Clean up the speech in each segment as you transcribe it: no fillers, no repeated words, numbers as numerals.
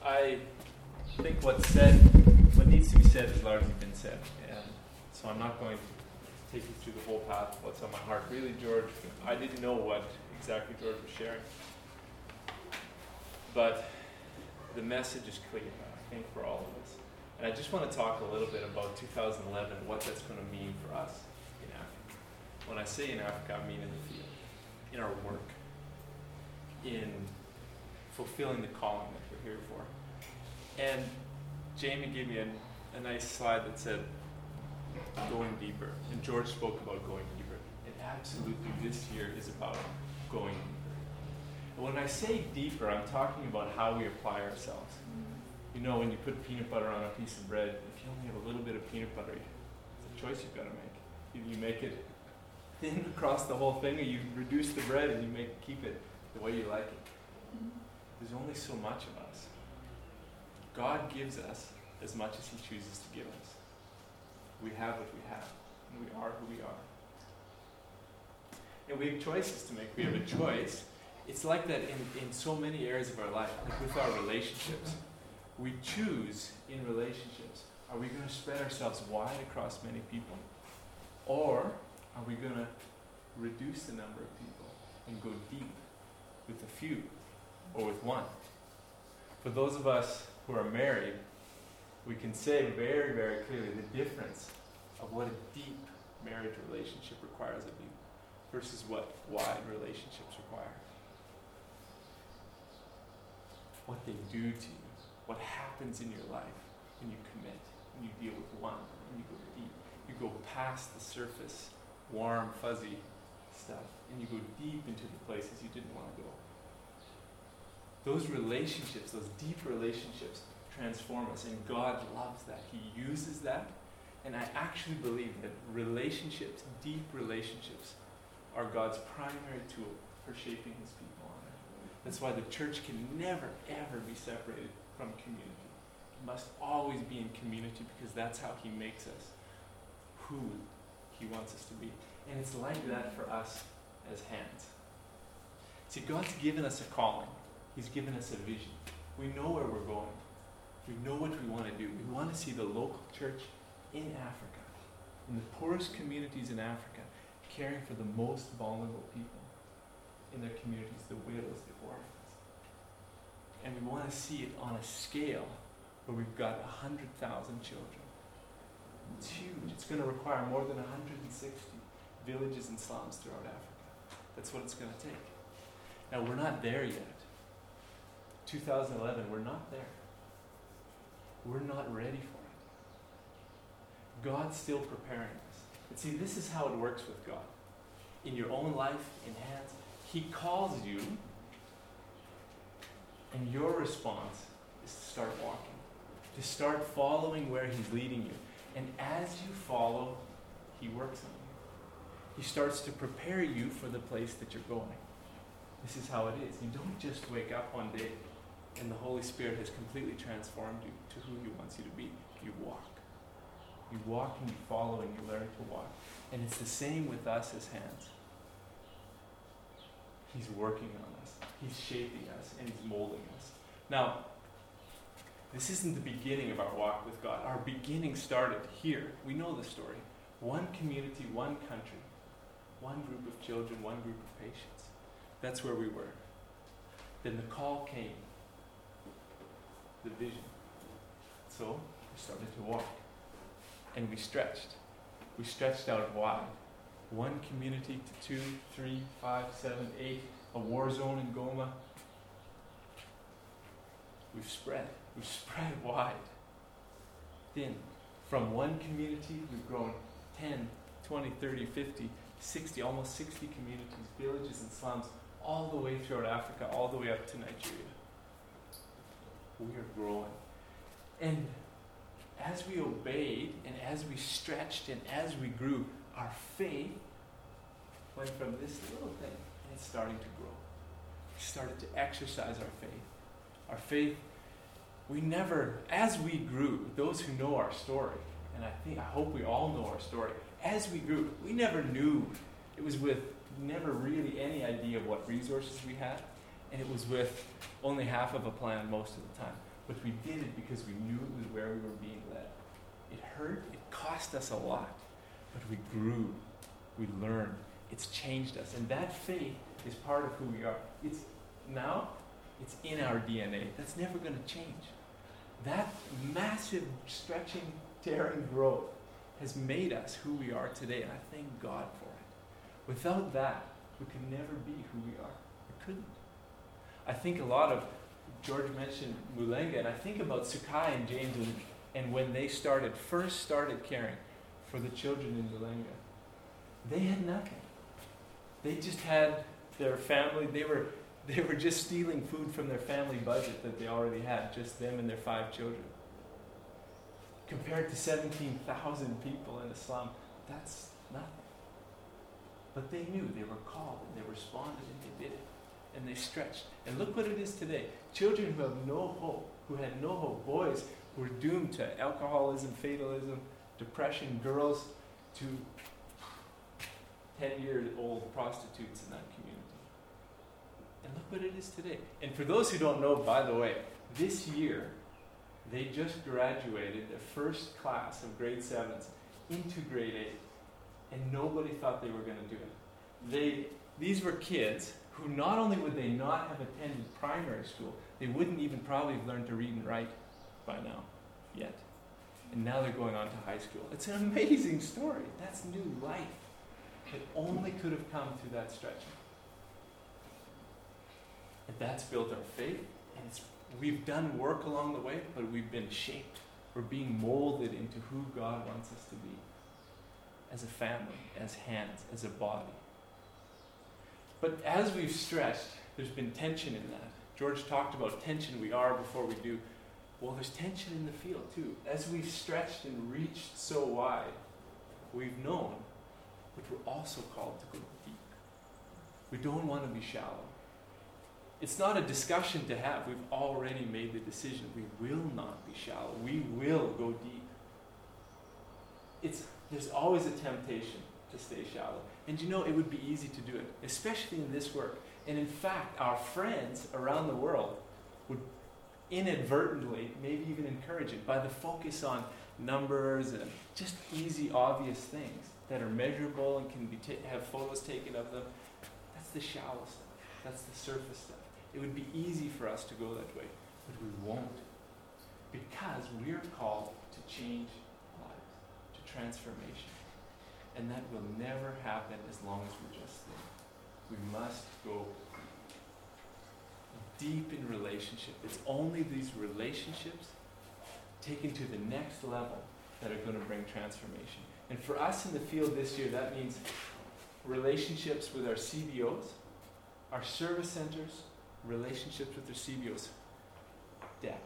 I think what needs to be said has largely been said, and so I'm not going to take you through the whole path of what's on my heart. Really, George, I didn't know what exactly George was sharing, but the message is clear, I think, for all of us. And I just want to talk a little bit about 2011, what that's going to mean for us in Africa. When I say in Africa, I mean in the field, in our work, in fulfilling the calling that we're here for. And Jamie gave me a nice slide that said, going deeper. And George spoke about going deeper. And absolutely this year is about going deeper. And when I say deeper, I'm talking about how we apply ourselves. You know, when you put peanut butter on a piece of bread, if you only have a little bit of peanut butter, it's a choice you've got to make. Either you make it thin across the whole thing, or you reduce the bread and you keep it the way you like it. There's only so much of us. God gives us as much as He chooses to give us. We have what we have, and we are who we are. And we have choices to make. We have a choice. It's like that in so many areas of our life, like with our relationships. We choose in relationships. Are we going to spread ourselves wide across many people? Or are we going to reduce the number of people and go deep with a few or with one? For those of us who are married, we can say very, very clearly the difference of what a deep marriage relationship requires of you versus what wide relationships require. What they do to you, what happens in your life when you commit, when you deal with one, when you go deep. You go past the surface, warm, fuzzy stuff, and you go deep into the places you didn't want to go. Those relationships, those deep relationships, transform us, and God loves that. He uses that, and I actually believe that relationships, deep relationships, are God's primary tool for shaping His people on earth. That's why the church can never, ever be separated from community. It must always be in community, because that's how He makes us who He wants us to be. And it's like that for us as hands. See, God's given us a calling. He's given us a vision. We know where we're going. We know what we want to do. We want to see the local church in Africa, in the poorest communities in Africa, caring for the most vulnerable people in their communities, the widows, the orphans. And we want to see it on a scale where we've got 100,000 children. It's huge. It's going to require more than 160 villages and slums throughout Africa. That's what it's going to take. Now, we're not there yet. 2011, we're not there. We're not ready for it. God's still preparing us. But see, this is how it works with God. In your own life, in hands, He calls you, and your response is to start walking, to start following where He's leading you. And as you follow, He works on you. He starts to prepare you for the place that you're going. This is how it is. You don't just wake up one day and the Holy Spirit has completely transformed you to who He wants you to be. You walk. You walk and you follow and you learn to walk. And it's the same with us as hands. He's working on us. He's shaping us and He's molding us. Now, this isn't the beginning of our walk with God. Our beginning started here. We know the story. One community, one country, one group of children, one group of patients. That's where we were. Then the call came. The vision. So we started to walk. And we stretched. We stretched out wide. One community to 2, 3, 5, 7, 8. A war zone in Goma. We've spread. We've spread wide. Then, from one community, we've grown 10, 20, 30, 50, 60, almost 60 communities, villages and slums, all the way throughout Africa, all the way up to Nigeria. We are growing. And as we obeyed, and as we stretched, and as we grew, our faith went from this little thing, and it's starting to grow. We started to exercise our faith. Our faith, as we grew, those who know our story, and I hope we all know our story, as we grew, we never knew. It was with never really any idea of what resources we had, and it was with only half of a plan most of the time. but we did it because we knew it was where we were being led. It hurt, it cost us a lot, but we grew, we learned, it's changed us. And that faith is part of who we are. It's in our DNA. That's never going to change. That massive stretching, tearing growth has made us who we are today, and I thank God for it. Without that, we could never be who we are. We couldn't. I think a lot of, George mentioned Mulenga, and I think about Sukai and James and when they first started caring for the children in Mulenga. They had nothing. They just had their family, they were just stealing food from their family budget that they already had, just them and their 5 children. Compared to 17,000 people in a slum, that's nothing. But they knew, they were called, and they responded, and they did it. And they stretched. And look what it is today. Children who have no hope, who had no hope, boys who were doomed to alcoholism, fatalism, depression, girls to 10-year-old prostitutes in that community. And look what it is today. And for those who don't know, by the way, this year, they just graduated their first class of grade 7s into grade 8. And nobody thought they were going to do it. These were kids who not only would they not have attended primary school, they wouldn't even probably have learned to read and write by now, yet. And now they're going on to high school. It's an amazing story. That's new life. It only could have come through that stretching. And that's built our faith. And we've done work along the way, but we've been shaped. We're being molded into who God wants us to be. As a family, as hands, as a body. But as we've stretched, there's been tension in that. George talked about tension, we are before we do. Well, there's tension in the field too. As we've stretched and reached so wide, we've known, but we're also called to go deep. We don't want to be shallow. It's not a discussion to have. We've already made the decision. We will not be shallow. We will go deep. There's always a temptation to stay shallow. And it would be easy to do it, especially in this work. And in fact, our friends around the world would inadvertently, maybe even encourage it by the focus on numbers and just easy, obvious things that are measurable and can have photos taken of them. That's the shallow stuff. That's the surface stuff. It would be easy for us to go that way, but we won't. Because we're called to change lives, to transformation. And that will never happen as long as we just think. We must go deep in relationship. It's only these relationships taken to the next level that are going to bring transformation. And for us in the field this year, that means relationships with our CBOs, our service centers, relationships with their CBOs, depth.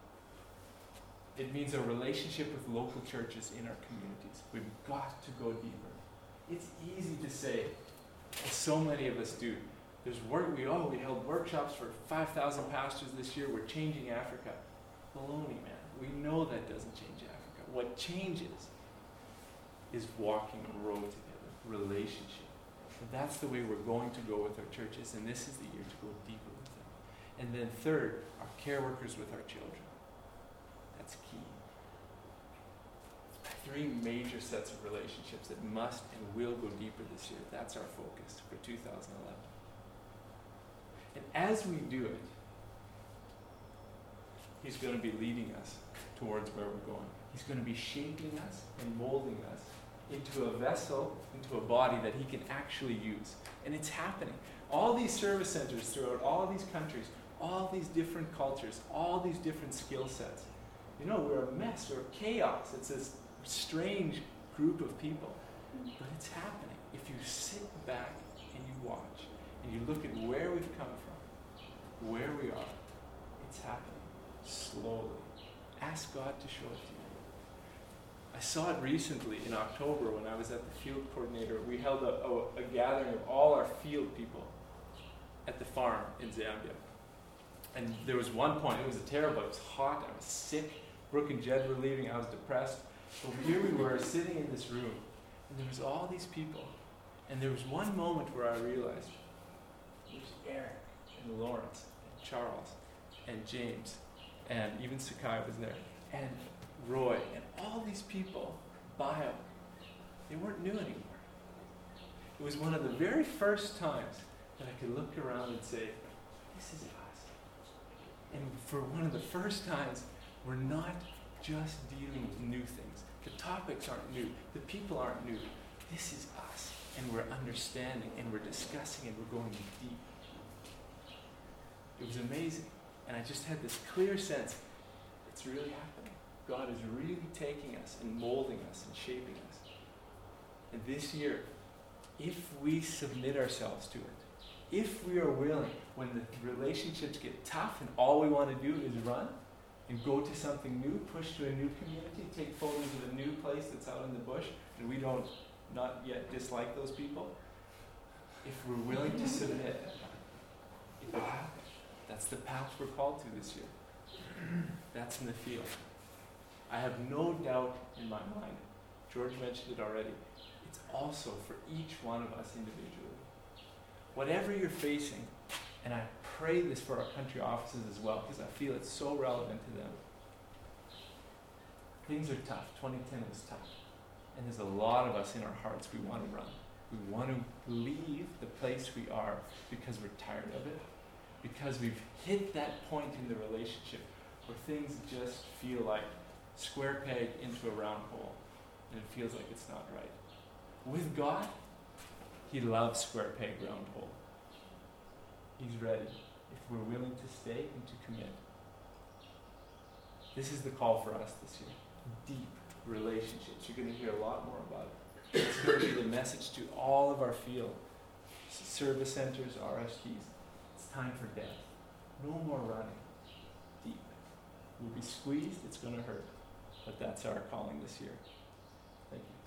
It means a relationship with local churches in our communities. We've got to go deeper. It's easy to say, as so many of us do, there's work, we held workshops for 5,000 pastors this year, we're changing Africa. Baloney, man. We know that doesn't change Africa. What changes is walking a road together, relationship. And that's the way we're going to go with our churches, and this is the year to go deeper with them. And then third, our care workers with our children. That's key. 3 major sets of relationships that must and will go deeper this year. That's our focus for 2011. And as we do it, He's going to be leading us towards where we're going. He's going to be shaping us and molding us into a vessel, into a body that He can actually use. And it's happening. All these service centers throughout all these countries, all these different cultures, all these different skill sets. We're a mess, we're chaos. It's this strange group of people. But it's happening. If you sit back and you watch, and you look at where we've come from, where we are, it's happening. Slowly. Ask God to show it to you. I saw it recently in October when I was at the field coordinator. We held a gathering of all our field people at the farm in Zambia. And there was one point, it was terrible, it was hot, I was sick. Brooke and Jed were leaving, I was depressed. But here we were sitting in this room, and there was all these people. And there was one moment where I realized, there's Eric and Lawrence and Charles and James and even Sakai was there, and Roy, and all these people, Bio, they weren't new anymore. It was one of the very first times that I could look around and say, this is us. And for one of the first times, we're not just dealing with new things. The topics aren't new. The people aren't new. This is us. And we're understanding, and we're discussing, and we're going deep. It was amazing. And I just had this clear sense, it's really happening. God is really taking us and molding us and shaping us. And this year, if we submit ourselves to it, if we are willing, when the relationships get tough and all we want to do is run and go to something new, push to a new community, take photos of a new place that's out in the bush, and we don't not yet dislike those people, if we're willing to submit, it will happen. That's the path we're called to this year. That's in the field. I have no doubt in my mind, George mentioned it already, it's also for each one of us individually. Whatever you're facing, and I pray this for our country offices as well, because I feel it's so relevant to them. Things are tough. 2010 was tough. And there's a lot of us in our hearts, we want to run. We want to leave the place we are because we're tired of it, because we've hit that point in the relationship where things just feel like square peg into a round hole, and it feels like it's not right. With God, He loves square peg, round hole. He's ready if we're willing to stay and to commit. This is the call for us this year. Deep relationships. You're going to hear a lot more about it. It's going to be the message to all of our field. Service centers, RSTs. It's time for death. No more running. Deep. We'll be squeezed. It's going to hurt. But that's our calling this year. Thank you.